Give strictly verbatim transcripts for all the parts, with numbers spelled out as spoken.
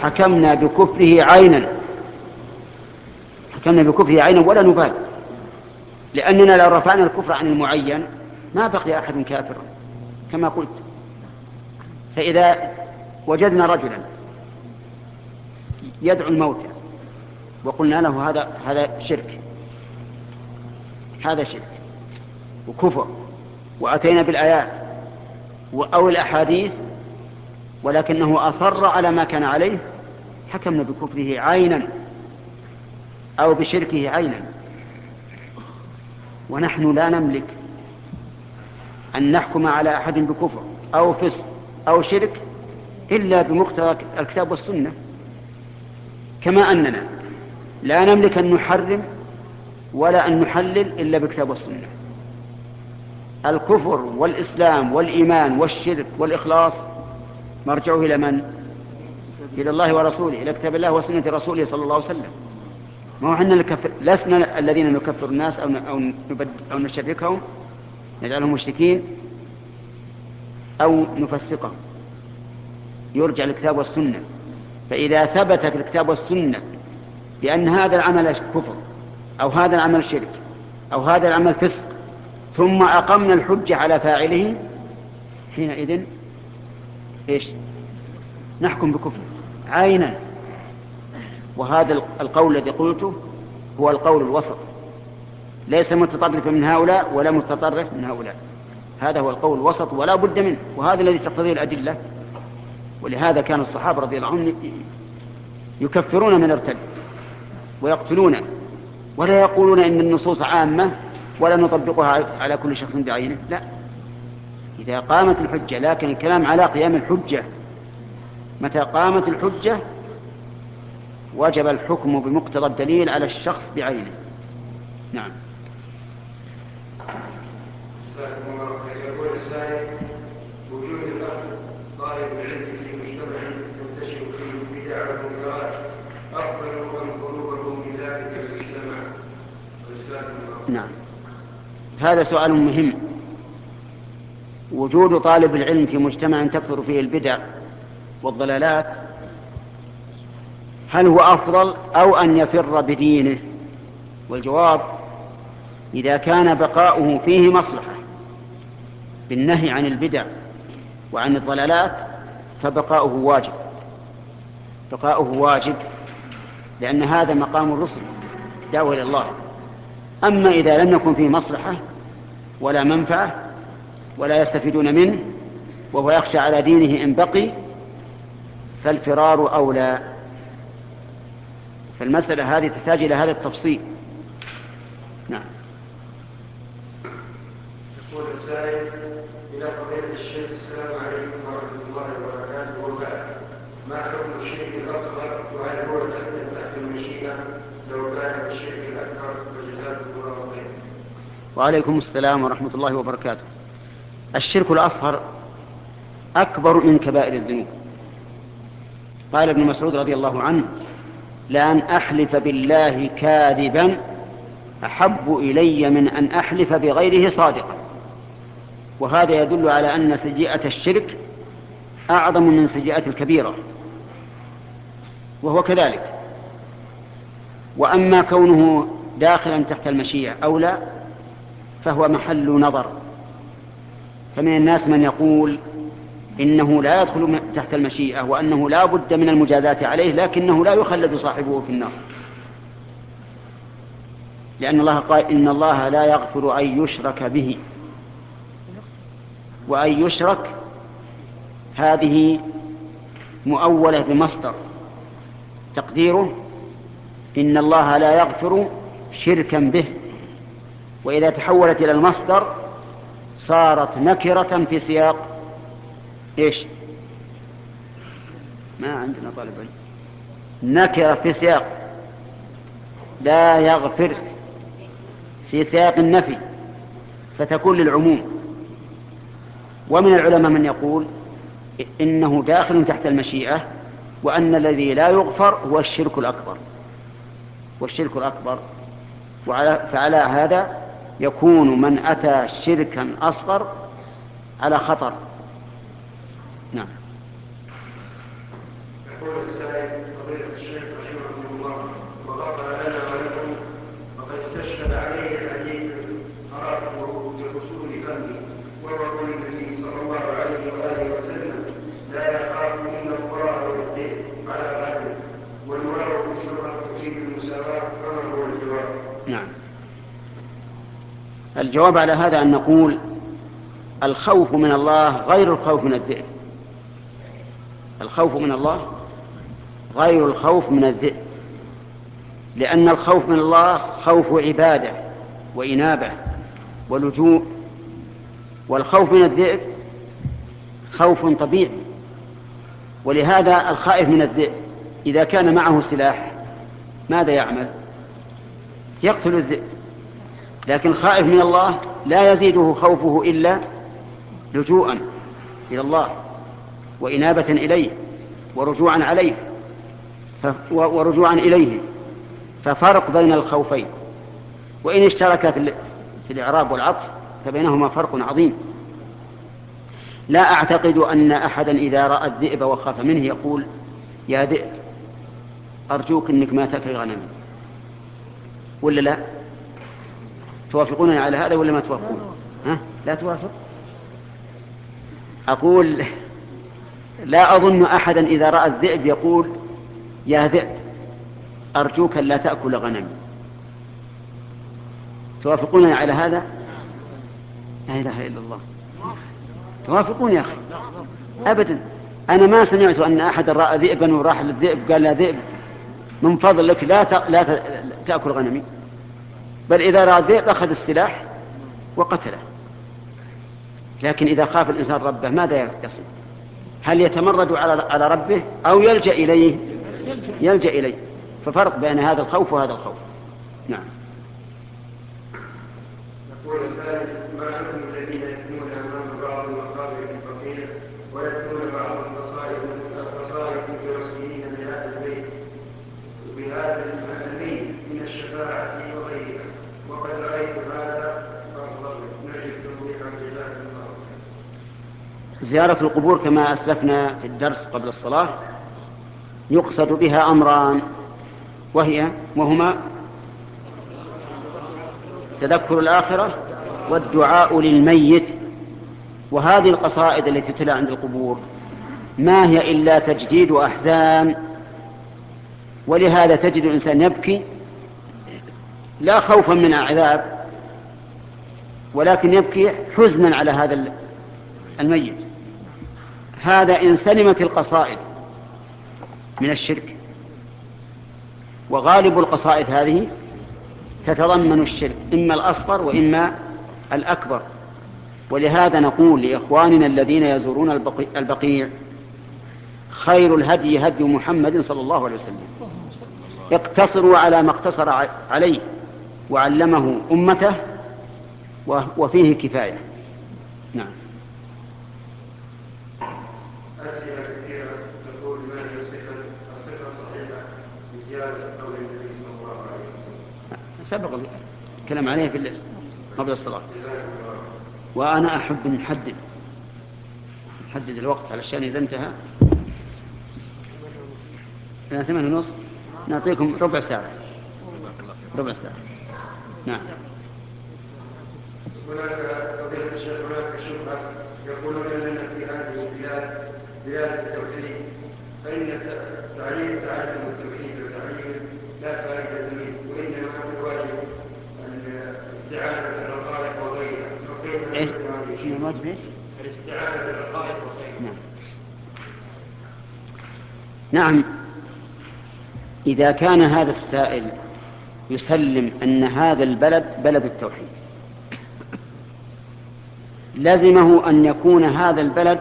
حكمنا بكفره عينا، حكمنا بكفره عينا ولا نبالي، لأننا لو رفعنا الكفر عن المعين ما بقي أحد كافرا كما قلت. فإذا وجدنا رجلا يدعو الموتى وقلنا له هذا هذا شرك، هذا شرك وكفر، وأتينا بالآيات أو الأحاديث ولكنه أصر على ما كان عليه، حكمنا بكفره عينا أو بشركه عينا. ونحن لا نملك أن نحكم على أحد بكفر أو فسق أو شرك إلا بمقتضى الكتاب والسنة، كما أننا لا نملك أن نحرم ولا أن نحلل إلا بالكتاب والسنة. الكفر والإسلام والإيمان والشرك والإخلاص مرجعه إلى من؟ إلى الله ورسوله، إلى كتاب الله وسنة رسوله صلى الله عليه وسلم. ما هو حنا نكفر، لسنا الذين نكفر الناس أو أو أو نشركهم نجعلهم مشركين أو نفسقهم، يرجع الكتاب والسنة. فإذا ثبت في الكتاب والسنة بأن هذا العمل كفر أو هذا العمل شرك أو هذا العمل فسق، ثم أقمنا الحجة على فاعله، حينئذ إيش؟ نحكم بكفر عينا. وهذا القول الذي قلته هو القول الوسط، ليس متطرفا من هؤلاء ولا متطرف من هؤلاء، هذا هو القول الوسط ولا بد منه، وهذا الذي تقتضيه الأدلة. ولهذا كان الصحابة رضي الله عنهم يكفرون من ارتد ويقتلون، ولا يقولون إن النصوص عامة ولا نطبقها على كل شخص بعينه، لا، إذا قامت الحجة. لكن الكلام على قيام الحجة، متى قامت الحجة وجب الحكم بمقتضى الدليل على الشخص بعينه. نعم. يقول السائل: وجود الأخ طالب العلم في مجتمع منتشر فيه البدع والمنكرات أفضل من خروجه من ذلك المجتمع؟ نعم، هذا سؤال مهم. وجود طالب العلم في مجتمع تكثر فيه البدع والضلالات، هل هو أفضل أو أن يفر بدينه؟ والجواب: إذا كان بقاؤه فيه مصلحة بالنهي عن البدع وعن الضلالات فبقاؤه واجب، بقاؤه واجب، لأن هذا مقام الرسل، دعوة إلى الله. أما إذا لم يكن فيه مصلحة ولا منفعة ولا يستفيدون منه وهو يخشى على دينه إن بقي، فالفرار أولى. فالمسألة هذه تحتاج إلى هذا التفصيل. نعم. يقول السائل: إلى فضيلة الشيخ، السلام عليكم ورحمة الله وبركاته وبعد، ما حكم الشرك الأصغر وهل هو تحت المشيئة لو كان الشرك الأكبر؟ وجزاكم الله خيرا. وعليكم السلام ورحمة الله وبركاته. الشرك الأصغر أكبر من كبائر الذنوب. قال ابن مسعود رضي الله عنه: لأن أحلف بالله كاذبا أحب إلي من أن أحلف بغيره صادقا. وهذا يدل على أن سيئة الشرك أعظم من سيئة الكبيرة، وهو كذلك. وأما كونه داخلا تحت المشيئة أو لا فهو محل نظر. فمن الناس من يقول إنه لا يدخل تحت المشيئة وأنه لا بد من المجازات عليه، لكنه لا يخلد صاحبه في النار، لأن الله قال: إن الله لا يغفر أن يشرك به. وأن يشرك هذه مؤولة بمصدر تقديره إن الله لا يغفر شركا به، وإذا تحولت إلى المصدر صارت نكرة في سياق إيش؟ ما عندنا طالب علم. نكرة في سياق لا يغفر في سياق النفي، فتكون للعموم. ومن العلماء من يقول إنه داخل تحت المشيئة، وأن الذي لا يغفر هو الشرك الأكبر، والشرك الأكبر. وعلى فعلى هذا يكون من أتى شركا أصغر على خطر. نعم. يقول السائل: الجواب على هذا أن نقول الخوف من الله غير الخوف من الذئب. الخوف من الله غير الخوف من الذئب، لأن الخوف من الله خوف عبادة وإنابة ولجوء، والخوف من الذئب خوف طبيعي. ولهذا الخائف من الذئب إذا كان معه سلاح ماذا يعمل؟ يقتل الذئب. لكن الخائف من الله لا يزيده خوفه إلا لجوءا إلى الله وإنابة إليه ورجوعا عليه ف... ورجوعا إليه. ففرق بين الخوفين، وإن اشترك في, ال... في الإعراب والعطف فبينهما فرق عظيم. لا أعتقد أن أحدا إذا رأى الذئب وخاف منه يقول يا ذئب أرجوك أنك ما تأكل غنمي، ولا لا؟ توافقونني على هذا ولا ما توافقون؟ ها؟ لا توافق؟ أقول لا أظن أحدا إذا رأى الذئب يقول يا ذئب أرجوك لا تأكل غنمي. توافقونني على هذا؟ لا إله إلا الله. توافقون يا أخي؟ أبدا. أنا ما سمعت أن أحد رأى ذئبا وراح للذئب قال لا ذئب من فضلك لا لا تأكل غنمي، بل إذا رأى الذئب أخذ السلاح وقتله. لكن إذا خاف الإنسان ربه ماذا يصنع؟ هل يتمرد على ربه أو يلجأ إليه؟ يلجأ إليه. ففرق بين هذا الخوف وهذا الخوف. نعم. يقول السائل ما أنتم الذين يكتمون أمام بعض المقابر الفقير ويكتمون بعض القصائد القصائد المتوسلين بهذا البيت وبهذا الميت من الشفاعة وغيرها، وقد رأيت هذا فأفضل نجد توضيحا لله الله. زيارة القبور كما أسلفنا في الدرس قبل الصلاة يقصد بها أمران، وهي وهما تذكر الآخرة والدعاء للميت. وهذه القصائد التي تتلى عند القبور ما هي إلا تجديد أحزان، ولهذا تجد الإنسان يبكي لا خوفا من عذاب، ولكن يبكي حزنا على هذا الميت. هذا إن سلمت القصائد من الشرك، وغالب القصائد هذه تتضمن الشرك إما الأصغر وإما الأكبر. ولهذا نقول لإخواننا الذين يزورون البقيع خير الهدي هدي محمد صلى الله عليه وسلم، اقتصروا على ما اقتصر عليه وعلمه أمته وفيه كفاية. نعم. أسئلة كثيرة تقول ما هي الصفة الصفة الصحيحة لزيادة قول النبي صلى الله عليه وسلم؟ سبق الكلام عليه في قبل الصلاة. وأنا أحب نحدد نحدد الوقت علشان إذا انتهى ثمان ونص نعطيكم ربع ساعة. ربع ساعة. نعم. هناك فضيلة الشيخ هناك شبهة يقولون أننا في هذه البلاد بلاد التوحيد، فإن تعليم تعلم التوحيد وتعليم لا فائدة منه، وإنما الواجب الاستعانة بالرقائق وغيرها. إيش؟ الواجب إيش؟ الاستعانة بالرقائق وغيرها. نعم. نعم. إذا كان هذا السائل يسلم أن هذا البلد بلد التوحيد لزمه أن يكون هذا البلد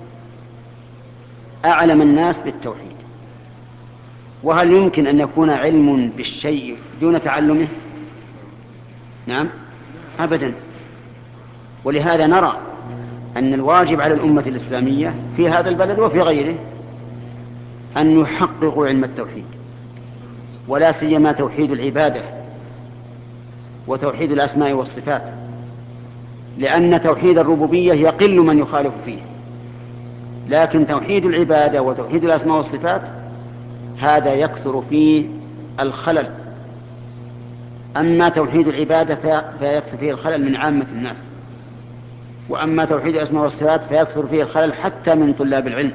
أعلم الناس بالتوحيد. وهل يمكن أن يكون علم بالشيء دون تعلمه؟ نعم أبدا. ولهذا نرى أن الواجب على الأمة الإسلامية في هذا البلد وفي غيره أن يحققوا علم التوحيد، ولا سيما توحيد العبادة وتوحيد الأسماء والصفات، لأن توحيد الربوبية يقل من يخالف فيه، لكن توحيد العبادة وتوحيد الأسماء والصفات هذا يكثر فيه الخلل. أما توحيد العبادة فيكثر فيه الخلل من عامة الناس، وأما توحيد الأسماء والصفات فيكثر فيه الخلل حتى من طلاب العلم.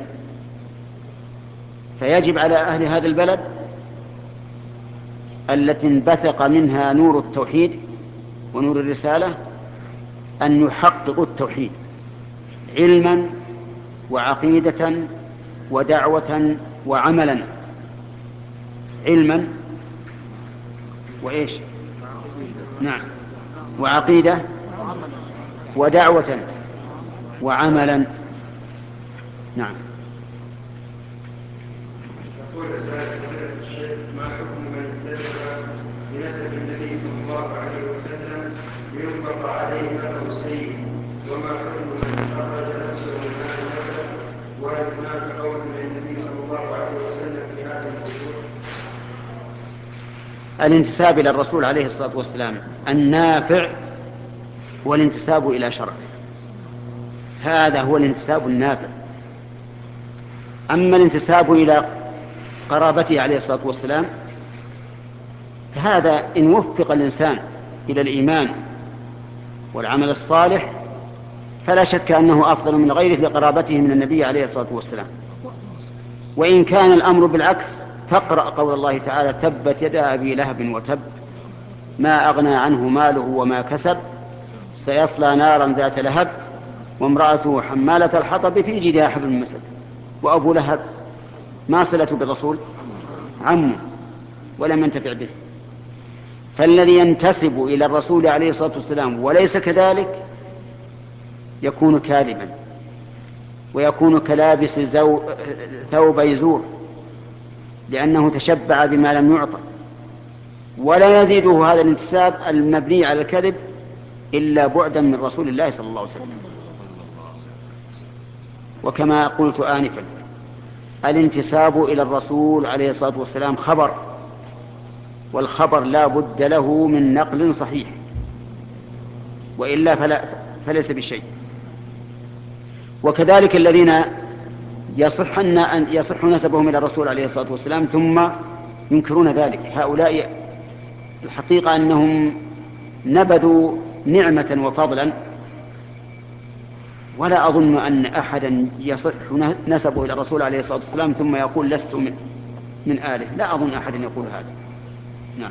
فيجب على أهل هذا البلد التي انبثق منها نور التوحيد ونور الرسالة أن يحققوا التوحيد علما وعقيدة ودعوة وعملا. علما وإيش؟ نعم، وعقيدة ودعوة وعملا. نعم. يقول الشيخ: ما حكم من اتبع بنسب النبي صلى الله عليه وسلم ليطلق عليه نسب السيد؟ وما حكم من أخرج نفسه من هذا النسب؟ وهل هناك قول للنبي صلى الله عليه وسلم في هذا الموضوع؟ الانتساب إلى الرسول عليه الصلاة والسلام النافع والانتساب إلى شرعه، هذا هو الانتساب النافع. أما الانتساب إلى قرابته عليه الصلاة والسلام فهذا إن وفق الإنسان إلى الإيمان والعمل الصالح فلا شك أنه أفضل من غيره لقرابته من النبي عليه الصلاة والسلام. وإن كان الأمر بالعكس فاقرأ قول الله تعالى: تبت يدا أبي لهب وتب ما أغنى عنه ماله وما كسب سيصلى نارا ذات لهب وامرأته حمالة الحطب في جيدها حبل من مسد. وأبو لهب ما صلته بالرسول؟ عمه، ولم ينتفع به. فالذي ينتسب إلى الرسول عليه الصلاة والسلام وليس كذلك يكون كاذبا، ويكون كلابس زو... ثوب يزور، لأنه تشبع بما لم يعطى. ولا يزيده هذا الانتساب المبني على الكذب إلا بعدا من رسول الله صلى الله عليه وسلم. وكما قلت آنفا، الانتساب إلى الرسول عليه الصلاة والسلام خبر، والخبر لا بد له من نقل صحيح، وإلا فلا فليس بشيء. وكذلك الذين يصح أن يصح نسبهم إلى الرسول عليه الصلاة والسلام ثم ينكرون ذلك، هؤلاء الحقيقة أنهم نبذوا نعمة وفضلا. ولا أظن أن أحدا يصح نسبه إلى الرسول عليه الصلاة والسلام ثم يقول لست من آله، لا أظن أحدا يقول هذا. نعم.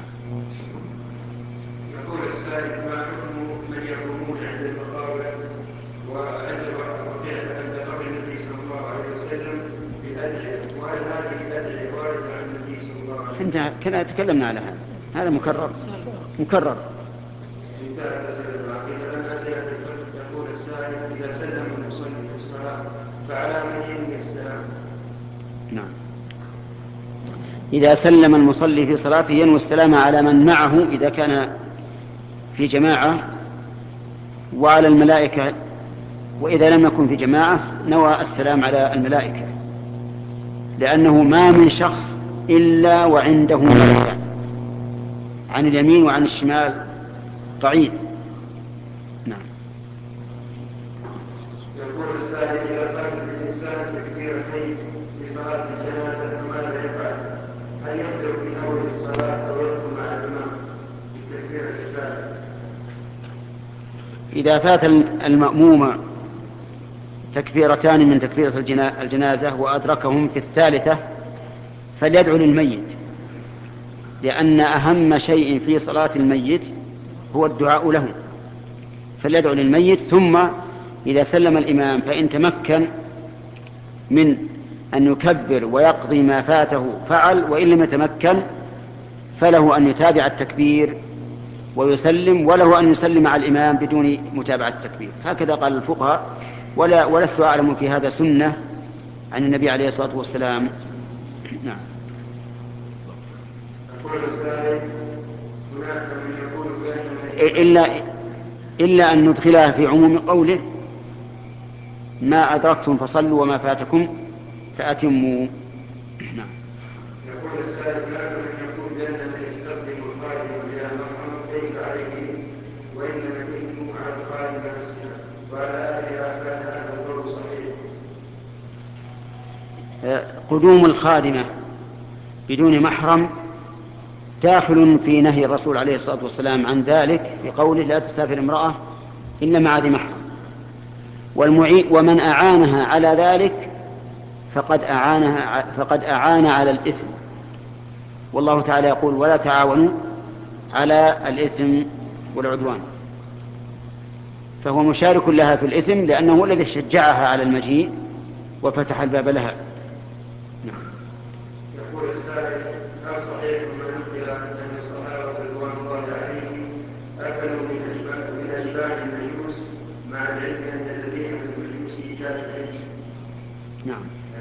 يقول السائل: ما حكم من يقومون عند المقابر وعند وقيل عند قبر النبي صلى الله عليه وسلم بالأدعية؟ وهل هذه الأدعية واردة عن النبي صلى الله عليه وسلم؟ انت كنا تكلمنا على هذا، هذا مكرر مكرر. انتهت أسئلة العقيدة. الآن أسئلة الفقه. يقول السائل: إذا سلم المصلي في الصلاة فعلى من ينوي السلام؟ نعم، إذا سلم المصلي في صلاته ينوي السلام على من معه إذا كان في جماعة، وعلى الملائكة، وإذا لم يكن في جماعة نوى السلام على الملائكة، لأنه ما من شخص إلا وعنده ملكان عن اليمين وعن الشمال قعيد. نعم. يقول السائل: إذا قام الإنسان تكبيرتين في صلاة الجنازة فماذا يفعل؟ هل يبدأ في أول الصلاة أو يدخل مع الإمام بالتكبيرة الثالثة؟ إذا فات المأموم تكبيرتان من تكبيرة الجنازة وأدركهم في الثالثة فليدعو للميت، لأن أهم شيء في صلاة الميت هو الدعاء له، فليدعو للميت. ثم إذا سلم الإمام فإن تمكن من أن يكبر ويقضي ما فاته فعل، وإن لم يتمكن فله أن يتابع التكبير ويسلم، وله أن يسلم على الإمام بدون متابعة التكبير. هكذا قال الفقهاء، ولا ولست أعلم في هذا سنة عن النبي عليه الصلاة والسلام. نعم. يقول السائل: هناك من يقول بأن إلا, إلا أن ندخلها في عموم قوله: ما أدركتم فصلوا وما فاتكم فأتموا. نعم. يقول السائل: هناك من يقول بأن من يستخدم القادم إلى محرم ليس عليه وإنما الإثم على القادم نفسه، وعلى آخرها كان هذا القول صحيح؟ قدوم الخادمة بدون محرم داخل في نهي الرسول عليه الصلاة والسلام عن ذلك بقوله: لا تسافر امرأة إلا مع ذي محرم. ومن أعانها على ذلك فقد أعانها فقد أعان على الإثم، والله تعالى يقول: ولا تعاونوا على الإثم والعدوان. فهو مشارك لها في الإثم لأنه هو الذي شجعها على المجيء وفتح الباب لها. نعم. يقول السائل: هل صحيح ما نقل أن الصحابة رضوان الله عليهم أكلوا من أجبان المجوس مع العلم أن الذين من المجوس إيجاد الحج؟ نعم،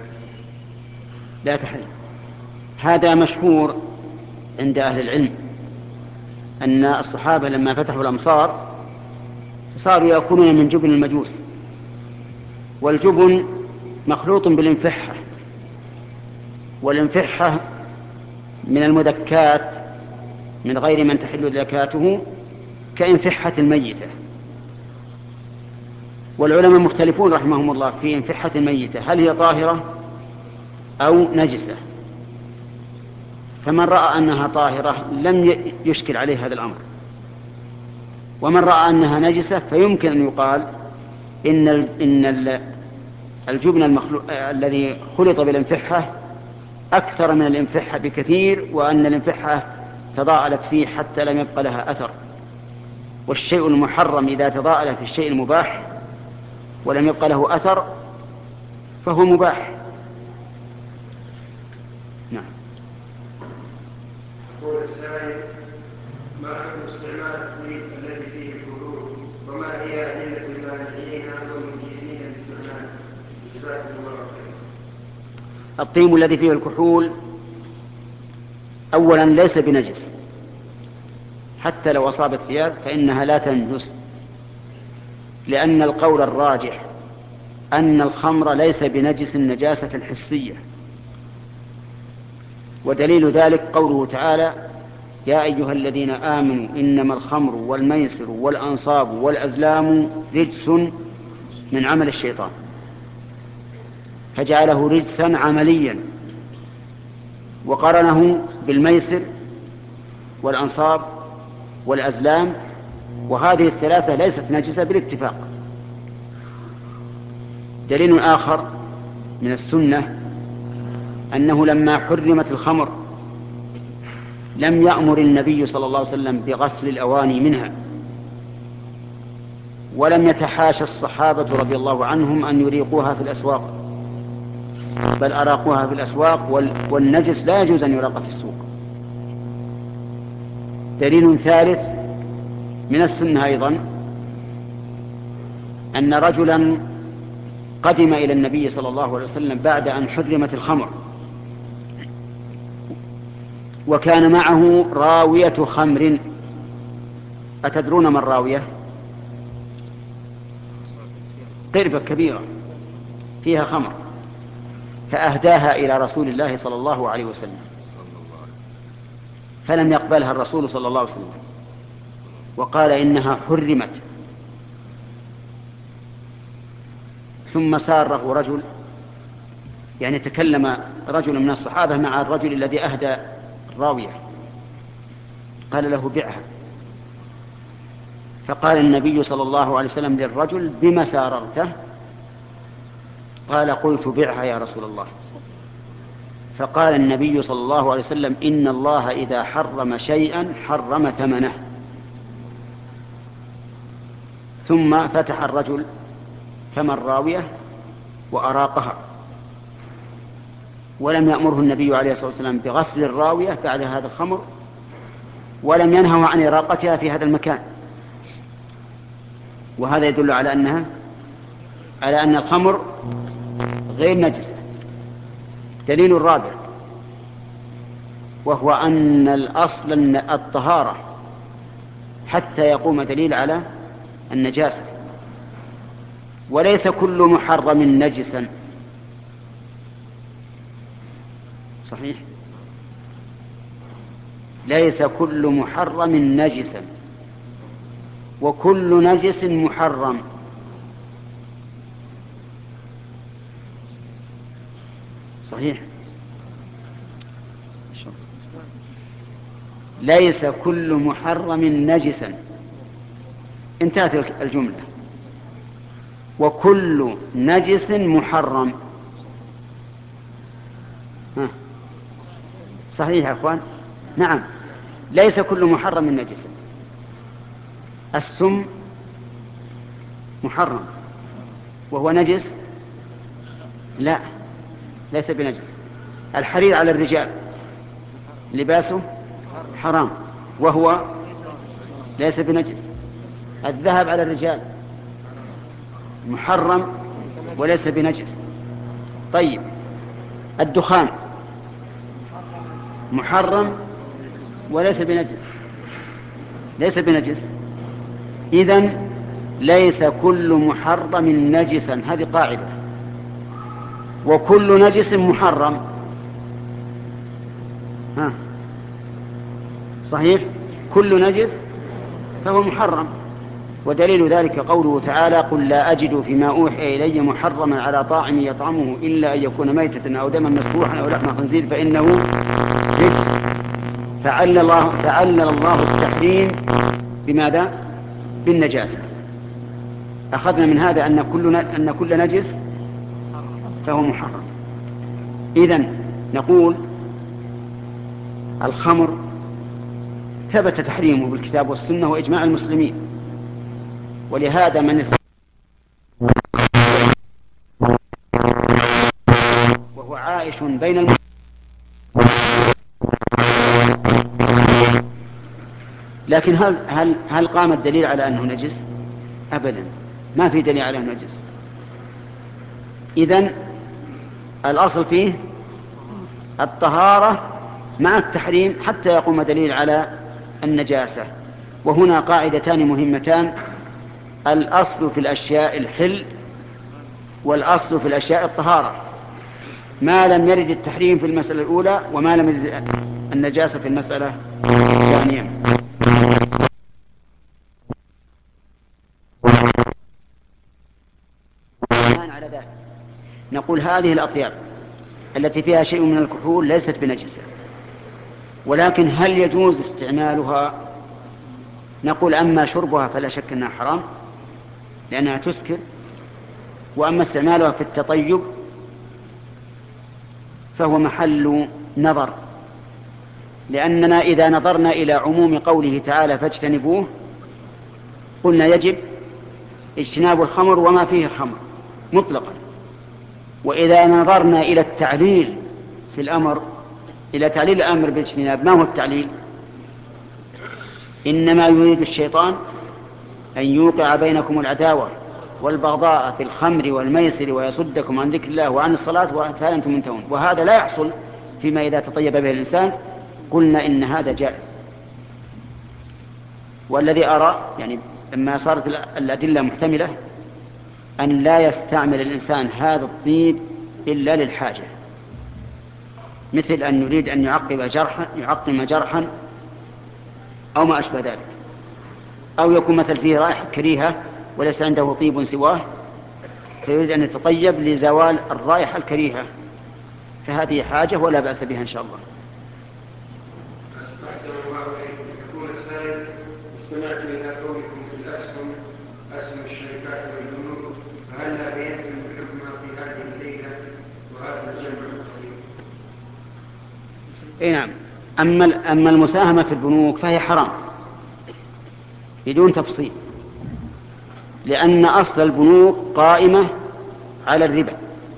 لا تحل. هذا مشهور عند أهل العلم أن الصحابة لما فتحوا الأمصار صاروا يأكلون من جبن المجوس، والجبن مخلوط بالانفحة، والانفحة من المذكات من غير من تحل زكاته كانفحة الميتة. والعلماء مختلفون رحمهم الله في انفحة الميتة هل هي طاهرة أو نجسة، فمن رأى أنها طاهرة لم يشكل عليه هذا الأمر، ومن رأى أنها نجسة فيمكن أن يقال إن إن الجبن المخلوق الذي خلط بالانفحة أكثر من الانفحة بكثير، وأن الانفحة تضاءلت فيه حتى لم يبقى لها أثر. والشيء المحرم إذا تضاءل في الشيء المباح ولم يبقى له أثر فهو مباح. نعم. يقول السائل: ما حكم استعمال الطيب الذي فيه الكحول، وما هي أدلة المانعين والمجيزين باستعماله؟ جزاكم الله خيرا. الطيب الذي فيه الكحول أولا ليس بنجس، حتى لو أصاب الثياب فإنها لا تنجس، لأن القول الراجح أن الخمر ليس بنجس النجاسة الحسية. ودليل ذلك قوله تعالى: يا أيها الذين آمنوا إنما الخمر والميسر والأنصاب والأزلام رجس من عمل الشيطان، فجعله رجسا عمليا، وقرنه بالميسر والأنصاب والأزلام، وهذه الثلاثة ليست نجسة بالاتفاق. دليل آخر من السنة أنه لما حرمت الخمر لم يأمر النبي صلى الله عليه وسلم بغسل الأواني منها، ولم يتحاشى الصحابة رضي الله عنهم أن يريقوها في الأسواق، بل أراقوها في الأسواق، والنجس لا يجوز أن يراق في السوق. دليل ثالث من السنة أيضا أن رجلا قدم إلى النبي صلى الله عليه وسلم بعد أن حرمت الخمر، وكان معه راوية خمر. أتدرون ما الراوية؟ قربة كبيرة فيها خمر، فأهداها إلى رسول الله صلى الله عليه وسلم، فلم يقبلها الرسول صلى الله عليه وسلم وقال إنها حرمت. ثم ساره رجل، يعني تكلم رجل من الصحابة مع الرجل الذي أهدى الراوية، قال له: بعها. فقال النبي صلى الله عليه وسلم للرجل: بما ساررته؟ قال: قلت بعها يا رسول الله. فقال النبي صلى الله عليه وسلم: إن الله إذا حرم شيئا حرم ثمنه. ثم فتح الرجل فم الراوية وأراقها، ولم يأمره النبي عليه الصلاة والسلام بغسل الراوية بعد هذا الخمر، ولم ينهه عن إراقتها في هذا المكان. وهذا يدل على أنها على أن الخمر غير نجسة. دليل الرابع وهو أن الأصل الطهارة حتى يقوم دليل على النجاسة، وليس كل محرم نجسا. صحيح، ليس كل محرم نجسا، وكل نجس محرم. صحيح، ليس كل محرم نجسا، انتهت الجملة. وكل نجس محرم. ها. صحيح يا أخوان؟ نعم، ليس كل محرم نجسا. السم محرم وهو نجس؟ لا، ليس بنجس. الحرير على الرجال لباسه حرام وهو ليس بنجس. الذهب على الرجال محرم وليس بنجس. طيب الدخان محرم وليس بنجس، ليس بنجس. إذن ليس كل محرم نجسا، هذه قاعدة. وكل نجس محرم. ها صحيح، كل نجس فهو محرم. ودليل ذلك قوله تعالى: قل لا أجد فيما أوحي إلي محرما على طاعم يطعمه إلا أن يكون ميتة أو دما مسفوحا أو لحم خنزير فإنه رجس. فعلل الله, فعلل الله التحريم بماذا؟ بالنجاسة. أخذنا من هذا أن كل, أن كل نجس فهو محرم. إذن نقول الخمر ثبت تحريمه بالكتاب والسنة وإجماع المسلمين، ولهذا من است... وهو عائش بين الم... لكن هل, هل, هل قام الدليل على أنه نجس؟ أبدا، ما في دليل على أنه نجس. إذن الأصل فيه الطهارة مع التحريم حتى يقوم دليل على النجاسة. وهنا قاعدتان مهمتان: الأصل في الأشياء الحل، والأصل في الأشياء الطهارة، ما لم يرد التحريم في المسألة الأولى وما لم يرد النجاسة في المسألة الثانية. على ذلك نقول هذه الأطياب التي فيها شيء من الكحول ليست بنجسة، ولكن هل يجوز استعمالها؟ نقول أما شربها فلا شك أنها حرام لأنها تسكر، وأما استعمالها في التطيب فهو محل نظر، لأننا إذا نظرنا إلى عموم قوله تعالى فاجتنبوه قلنا يجب اجتناب الخمر وما فيه خمر مطلقا. وإذا نظرنا إلى التعليل في الأمر، إلى تعليل الأمر بالاجتناب، ما هو التعليل؟ إنما يريد الشيطان أن يوقع بينكم العداوة والبغضاء في الخمر والميسر ويصدكم عن ذكر الله وعن الصلاة فهل أنتم منتهون. وهذا لا يحصل فيما إذا تطيب به الإنسان. قلنا إن هذا جائز. والذي أرى يعني لما صارت الأدلة محتملة أن لا يستعمل الإنسان هذا الطيب إلا للحاجة، مثل أن يريد أن يعقب جرحا يعقم جرحا أو ما أشبه ذلك، أو يكون مثل فيه رائحة كريهة وليس عنده طيب سواه فيريد أن يتطيب لزوال الرائحة الكريهة، فهذه حاجة ولا بأس بها إن شاء الله. أحسن الله إليكم. يقول السائل: استمعت إلى قولكم في الأسهم أسهم الشركات والبنوك، فهل لا بينتم بحكمها في هذه الليلة وهذا الجمع القليل؟ إيه نعم. أما أما المساهمة في البنوك فهي حرام بدون تفصيل، لأن أصل البنوك قائمة على الربا،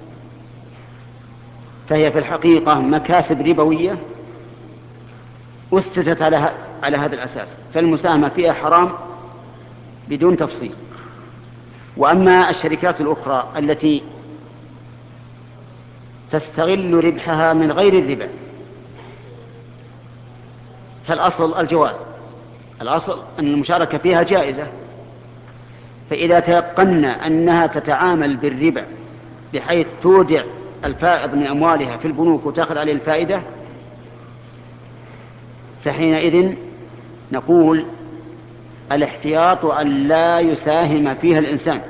فهي في الحقيقة مكاسب ربوية أسست على على هذا الأساس، فالمساهمة فيها حرام بدون تفصيل. وأما الشركات الأخرى التي تستغل ربحها من غير الربا فالأصل الجواز، الأصل أن المشاركة فيها جائزة. فإذا تيقنا أنها تتعامل بالربا بحيث تودع الفائض من أموالها في البنوك وتأخذ عليه الفائدة فحينئذ نقول الاحتياط أن لا يساهم فيها الإنسان،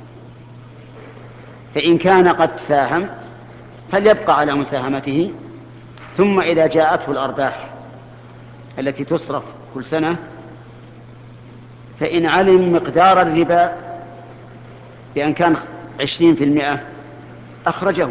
فإن كان قد ساهم فليبقى على مساهمته، ثم إذا جاءته الأرباح التي تصرف كل سنة فإن علم مقدار الربا بأن كان عشرين في المئة أخرجه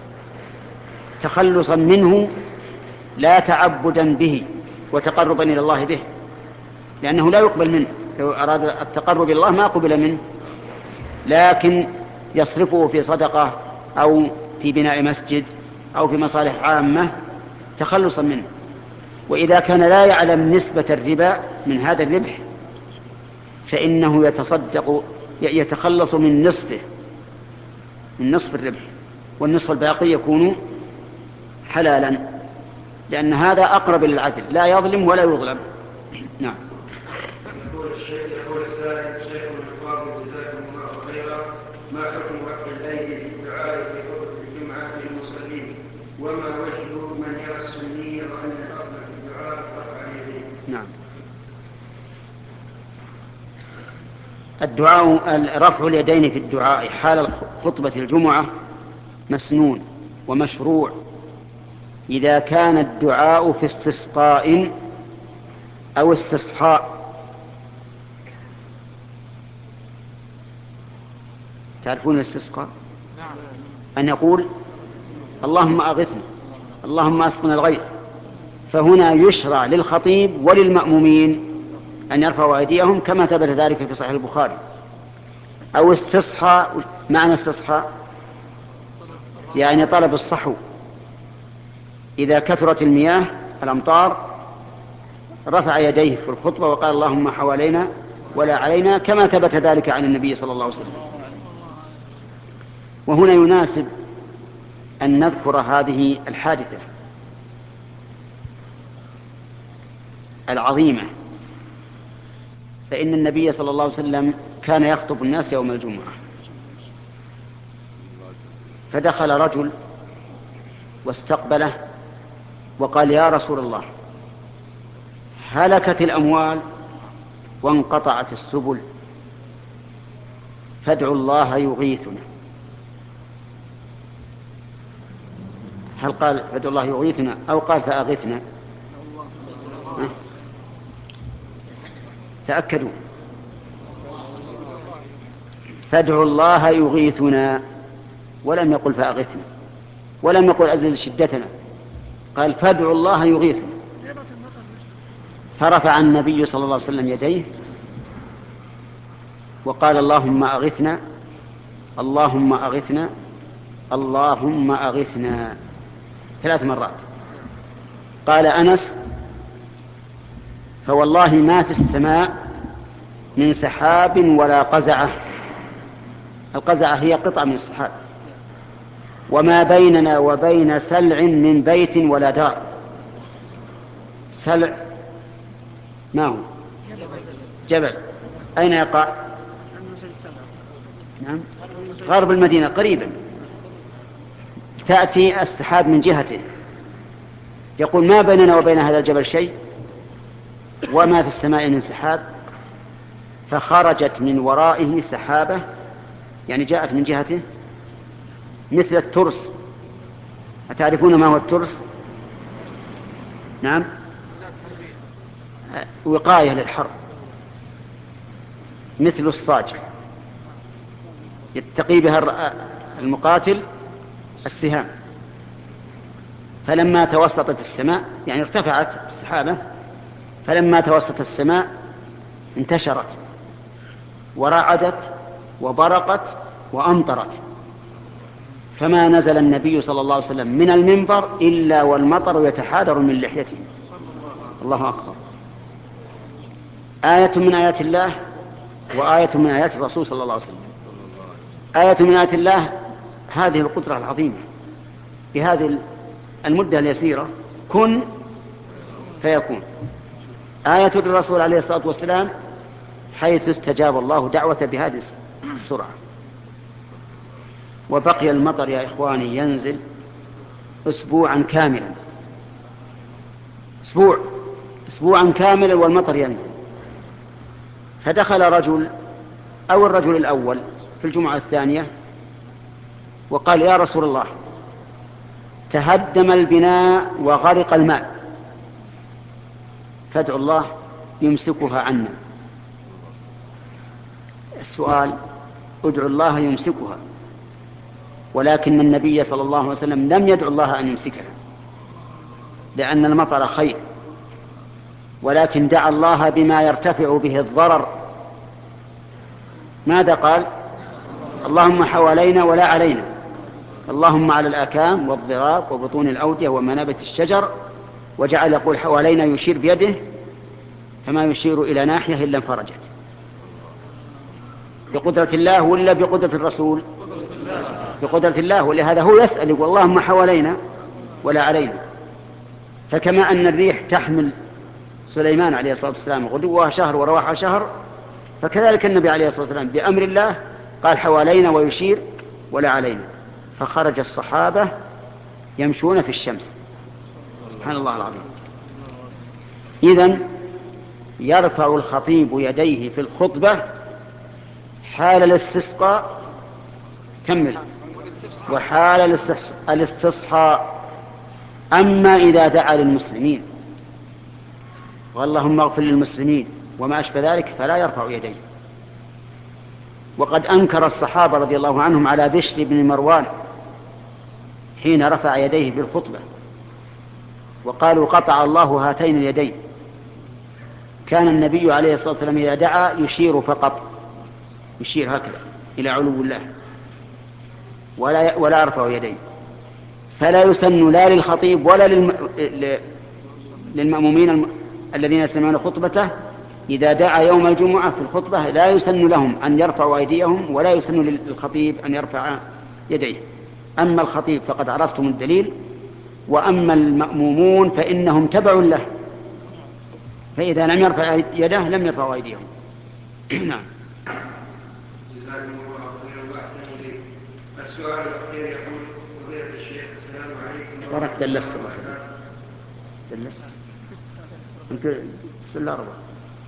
تخلصا منه لا تعبدا به وتقربا إلى الله به، لأنه لا يقبل منه، لو أراد التقرب إلى الله ما قبل منه. لكن يصرفه في صدقة أو في بناء مسجد أو في مصالح عامة تخلصا منه. وإذا كان لا يعلم نسبة الربا من هذا الربح فإنه يتصدق يتخلص من نصفه، من نصف الربح، والنصف الباقي يكون حلالا، لأن هذا أقرب للعدل، لا يظلم ولا يظلم. نعم. يقول الشيخ يقول السائل شيخ الفاضل جزاكم الله خيرا، ما حكم وقت الليل في الدعاء في خطبة الجمعة للمصلين، وما وجه من يرى السنية وأن الأصل في الدعاء رفع اليدين؟ نعم. الدعاء رفع اليدين في الدعاء حال خطبة الجمعة مسنون ومشروع إذا كان الدعاء في استسقاء أو استصحاء. تعرفون الاستسقاء؟ أن يقول اللهم أغثنا، اللهم أسقنا الغيث، فهنا يشرع للخطيب وللمأمومين أن يرفعوا أيديهم كما ثبت ذلك في صحيح البخاري. أو استصحاء، معنى استصحاء يعني طلب الصحو، إذا كثرت المياه الأمطار رفع يديه في الخطبة وقال اللهم حوالينا ولا علينا كما ثبت ذلك عن النبي صلى الله عليه وسلم. وهنا يناسب أن نذكر هذه الحادثة العظيمة، فإن النبي صلى الله عليه وسلم كان يخطب الناس يوم الجمعة، فدخل رجل واستقبله وقال يا رسول الله هلكت الأموال وانقطعت السبل فادعوا الله يغيثنا. هل قال فادعوا الله يغيثنا أو قال فأغثنا؟ تأكدوا. فادعوا الله يغيثنا، ولم يقل فأغثنا، ولم يقل أزل شدتنا، قال فادعوا الله يغيثنا. فرفع النبي صلى الله عليه وسلم يديه وقال اللهم أغثنا، اللهم أغثنا، اللهم أغثنا ثلاث مرات. قال أنس فوالله ما في السماء من سحاب ولا قزعة، القزعة هي قطعة من السحاب، وما بيننا وبين سلع من بيت ولا دار. سلع ما هو؟ جبل. أين يقع؟ نعم. غرب المدينة قريبا، تأتي السحاب من جهته. يقول ما بيننا وبين هذا الجبل شيء وما في السماء من سحاب، فخرجت من ورائه سحابة، يعني جاءت من جهته مثل الترس. أتعرفون ما هو الترس؟ نعم، وقاية للحر، مثل الصاج يتقي بها المقاتل السهام. فلما توسطت السماء يعني ارتفعت السحابة، فلما توسطت السماء انتشرت ورعدت وبرقت وأمطرت، فما نزل النبي صلى الله عليه وسلم من المنبر إلا والمطر يتحادر من لحيته. الله أكبر. آية من آيات الله وآية من آيات الرسول صلى الله عليه وسلم. آية من آيات الله هذه القدرة العظيمة في هذه المدة اليسيرة، كن فيكون. آية الرسول عليه الصلاة والسلام حيث استجاب الله دعوة بهذه السرعة. وبقي المطر يا إخواني ينزل أسبوعا كاملا، أسبوع أسبوعا كاملا والمطر ينزل. فدخل رجل أو الرجل الأول في الجمعة الثانية وقال يا رسول الله تهدم البناء وغرق الماء، فادعوا الله يمسكها عنا. السؤال ادعوا الله يمسكها، ولكن النبي صلى الله عليه وسلم لم يدعو الله أن يمسكها لأن المطر خير، ولكن دعا الله بما يرتفع به الضرر. ماذا قال؟ اللهم حوالينا ولا علينا، اللهم على الآكام والضراب وبطون الأودية ومنابت الشجر، وجعل يقول حوالينا يشير بيده فما يشير إلى ناحية إلا انفرجت. بقدرة الله ولا بقدرة الرسول؟ بقدرة الله، ولهذا هو يسأل يقول اللهم حوالينا ولا علينا. فكما أن الريح تحمل سليمان عليه الصلاة والسلام غدوها شهر ورواحها شهر، فكذلك النبي عليه الصلاة والسلام بأمر الله قال حوالينا ويشير ولا علينا، فخرج الصحابة يمشون في الشمس. سبحان الله العظيم. إذن يرفع الخطيب يديه في الخطبة حال الاستسقاء، كمل، وحال الاستصحاء. أما إذا دعا للمسلمين واللهم اغفر للمسلمين وما أشبه ذلك فلا يرفع يديه. وقد أنكر الصحابة رضي الله عنهم على بشر بن مروان حين رفع يديه في الخطبة، وقالوا قطع الله هاتين اليدين. كان النبي عليه الصلاة والسلام إذا دعا يشير فقط، يشير هكذا إلى علو الله ولا ولا يرفع يديه. فلا يسن لا للخطيب ولا للم... للمأمومين الم... الذين يسمعون خطبته إذا دعا يوم الجمعة في الخطبة لا يسن لهم أن يرفعوا أيديهم ولا يسن للخطيب أن يرفع يديه. أما الخطيب فقد عرفتم الدليل، وأما المأمومون فإنهم تبع له، فإذا لم يرفع يده لم يرفعوا أيديهم. نعم. السؤال الأخير يقول فضيلة الشيخ السلام عليكم. بارك دلست الله دلست أنت بسم الله الرحمن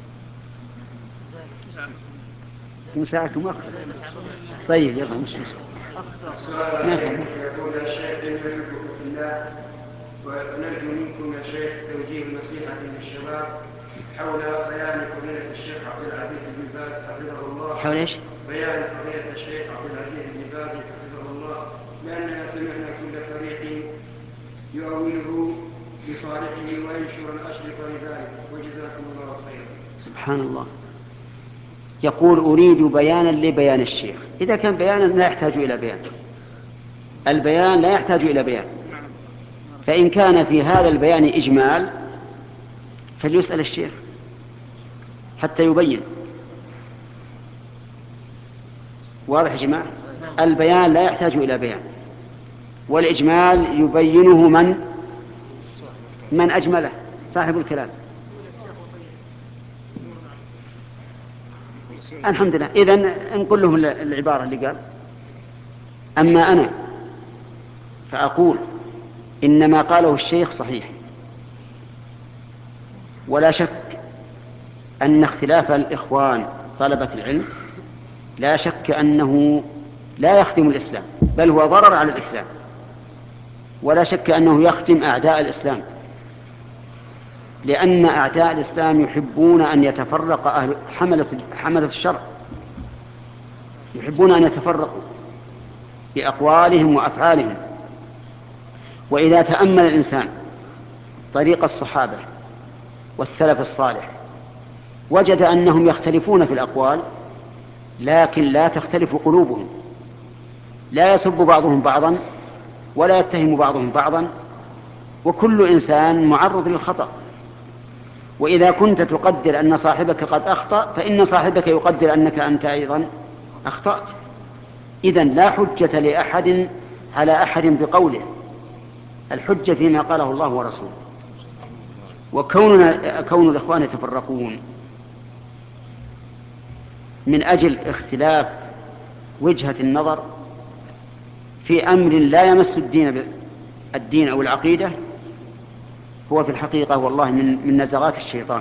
الرحيم مساعدكم أخذ. طيب يلا مش مش السؤال الأخير يقول يا شيخ نحبكم في الله ونرجو منكم يا شيخ توجيه نصيحة للشباب حول بيان فضيلة الشيخ عبد العزيز بن باز حفظه الله. حول ايش؟ بيان فضيلة الشيخ عبد العزيز بن باز حفظه الله، لأننا سمعنا كل فريق يؤوله بصالحه وينشر الأشرطة لذلك، وجزاكم الله خيرا. سبحان الله. يقول أريد بيانا لبيان الشيخ. إذا كان بيانا لا يحتاج إلى بيان، البيان لا يحتاج إلى بيان. فإن كان في هذا البيان إجمال فليسأل الشيخ حتى يبين. واضح يا جماعة؟ البيان لا يحتاج إلى بيان، والإجمال يبينه من من أجمله، صاحب الكلام. الحمد لله. إذن نقول لهم العبارة اللي قال. أما أنا فأقول إن ما قاله الشيخ صحيح، ولا شك أن اختلاف الإخوان طلبة العلم لا شك أنه لا يخدم الإسلام، بل هو ضرر على الإسلام، ولا شك أنه يخدم أعداء الإسلام، لأن أعداء الإسلام يحبون أن يتفرق أهل حملة, حملة الشر، يحبون أن يتفرقوا بأقوالهم وأفعالهم. وإذا تأمل الإنسان طريق الصحابة والسلف الصالح وجد أنهم يختلفون في الأقوال لكن لا تختلف قلوبهم، لا يسب بعضهم بعضا ولا يتهم بعضهم بعضا، وكل إنسان معرض للخطأ. وإذا كنت تقدر أن صاحبك قد أخطأ فإن صاحبك يقدر أنك أنت أيضا أخطأت. إذن لا حجة لأحد على أحد بقوله، الحجة فيما قاله الله ورسوله. وكوننا كون الإخوان يتفرقون من أجل اختلاف وجهة النظر في أمر لا يمس الدين الدين أو العقيدة هو في الحقيقة والله من من نزغات الشيطان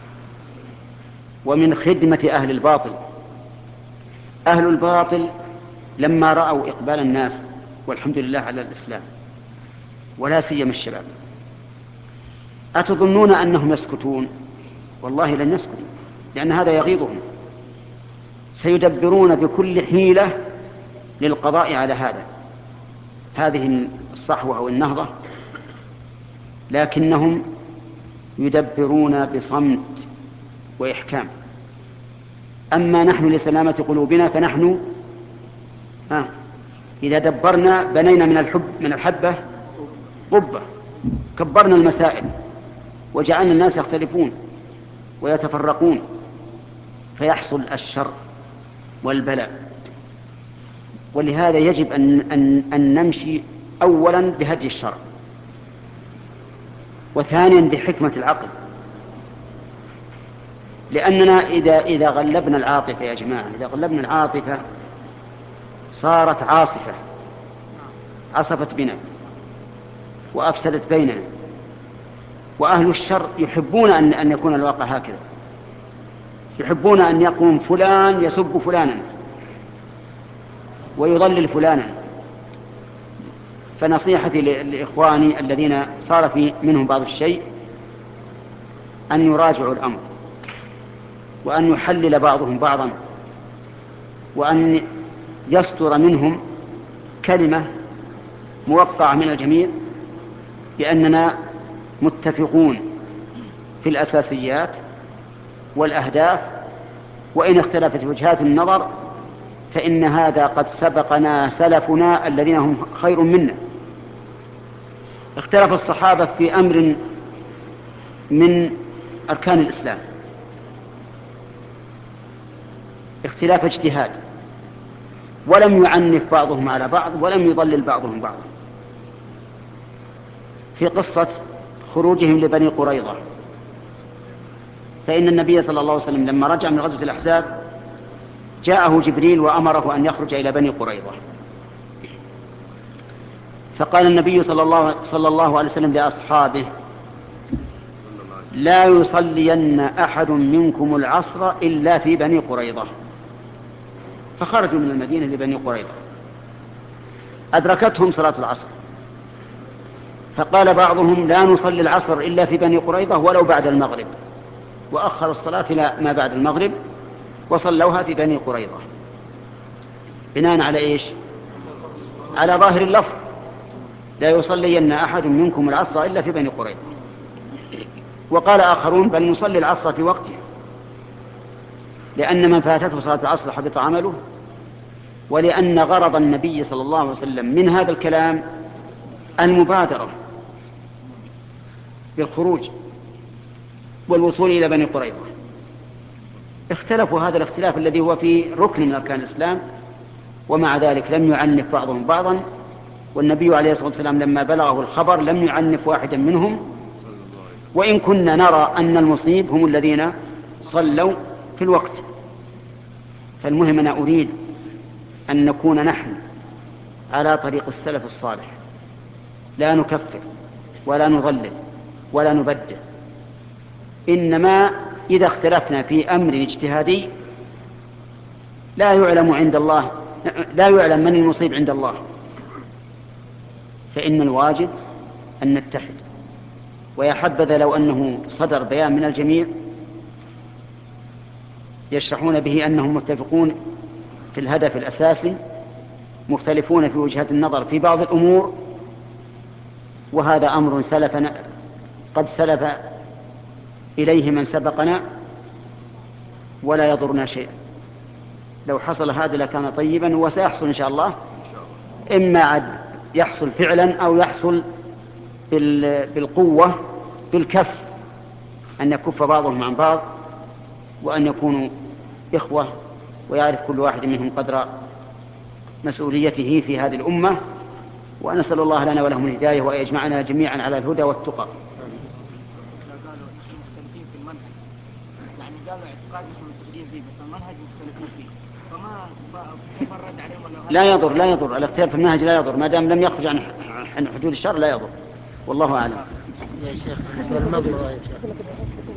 ومن خدمة أهل الباطل. أهل الباطل لما رأوا إقبال الناس والحمد لله على الإسلام ولا سيما الشباب، أتظنون أنهم يسكتون؟ والله لن يسكتوا، لأن هذا يغيظهم. سيدبرون بكل حيلة للقضاء على هذا هذه الصحوة أو النهضة، لكنهم يدبرون بصمت وإحكام. أما نحن لسلامة قلوبنا فنحن ها إذا دبرنا بنينا من الحب من الحبة قبة، كبرنا المسائل وجعلنا الناس يختلفون ويتفرقون فيحصل الشر والبلاء. ولهذا يجب أن, أن, أن نمشي أولا بهدي الشرع، وثانيا بحكمة العقل، لأننا إذا, إذا غلبنا العاطفة يا جماعة، إذا غلبنا العاطفة صارت عاصفة، عصفت بنا وأفسدت بيننا. وأهل الشر يحبون أن, أن يكون الواقع هكذا، يحبون أن يقوم فلان يسب فلانا ويضلل فلانا. فنصيحتي لإخواني الذين صار في منهم بعض الشيء أن يراجعوا الأمر، وأن يحلل بعضهم بعضا، وأن يصدر منهم كلمة موقعة من الجميع بأننا متفقون في الأساسيات والأهداف، وإن اختلفت وجهات النظر فإن هذا قد سبقنا سلفنا الذين هم خير منا. اختلف الصحابة في أمر من أركان الإسلام اختلاف اجتهاد، ولم يعنف بعضهم على بعض ولم يضلل بعضهم بعضا. في قصة خروجهم لبني قريظة، فإن النبي صلى الله عليه وسلم لما رجع من غزوة الأحزاب جاءه جبريل وأمره أن يخرج إلى بني قريظة، فقال النبي صلى الله, صلى الله عليه وسلم لأصحابه: لا يصلين أحد منكم العصر إلا في بني قريظة. فخرجوا من المدينة لبني قريظة، أدركتهم صلاة العصر، فقال بعضهم: لا نصلي العصر إلا في بني قريظة ولو بعد المغرب، وأخر الصلاة إلى ما بعد المغرب وصلوها في بني قريظة، بناء على إيش؟ على ظاهر اللفظ: لا يصلين أحد منكم العصر إلا في بني قريظة. وقال آخرون: بل نصلي العصر في وقتها، لأن من فاتته صلاة العصر حبط عمله، ولأن غرض النبي صلى الله عليه وسلم من هذا الكلام المبادرة بالخروج والوصول إلى بني قريظة. اختلفوا هذا الاختلاف الذي هو في ركن من أركان الإسلام، ومع ذلك لم يعنف بعضهم بعضا، والنبي عليه الصلاة والسلام لما بلغه الخبر لم يعنف واحدا منهم، وإن كنا نرى أن المصيب هم الذين صلوا في الوقت. فالمهم أنا أريد أن نكون نحن على طريق السلف الصالح، لا نكفر ولا نضلل ولا نبدل، إنما إذا اختلفنا في أمر اجتهادي لا يعلم عند الله، لا يعلم من المصيب عند الله، فإن الواجب أن نتحد. ويا حبذا لو أنه صدر بيان من الجميع يشرحون به أنهم متفقون في الهدف الأساسي، مختلفون في وجهات النظر في بعض الأمور، وهذا أمر سلفنا قد سلف إليه من سبقنا ولا يضرنا شيئا. لو حصل هذا لكان طيبا، وسيحصل إن شاء الله، إما عد يحصل فعلا أو يحصل بالقوة بالكف، أن يكف بعضهم عن بعض، وأن يكونوا إخوة، ويعرف كل واحد منهم قدر مسؤوليته في هذه الأمة. ونسأل الله لنا ولهم الهداية، وأن يجمعنا جميعا على الهدى والتقى. قالوا مختلفين في المنهج، يعني قالوا اعتقادهم متفقين فيه بس المنهج مختلفين فيه، فما كيف الرد عليهم؟ لا يضر لا يضر الاختلاف في المنهج لا يضر، ما دام لم يخرج عن حدود الشر لا يضر، والله أعلم. يا شيخ بالنسبة للنظر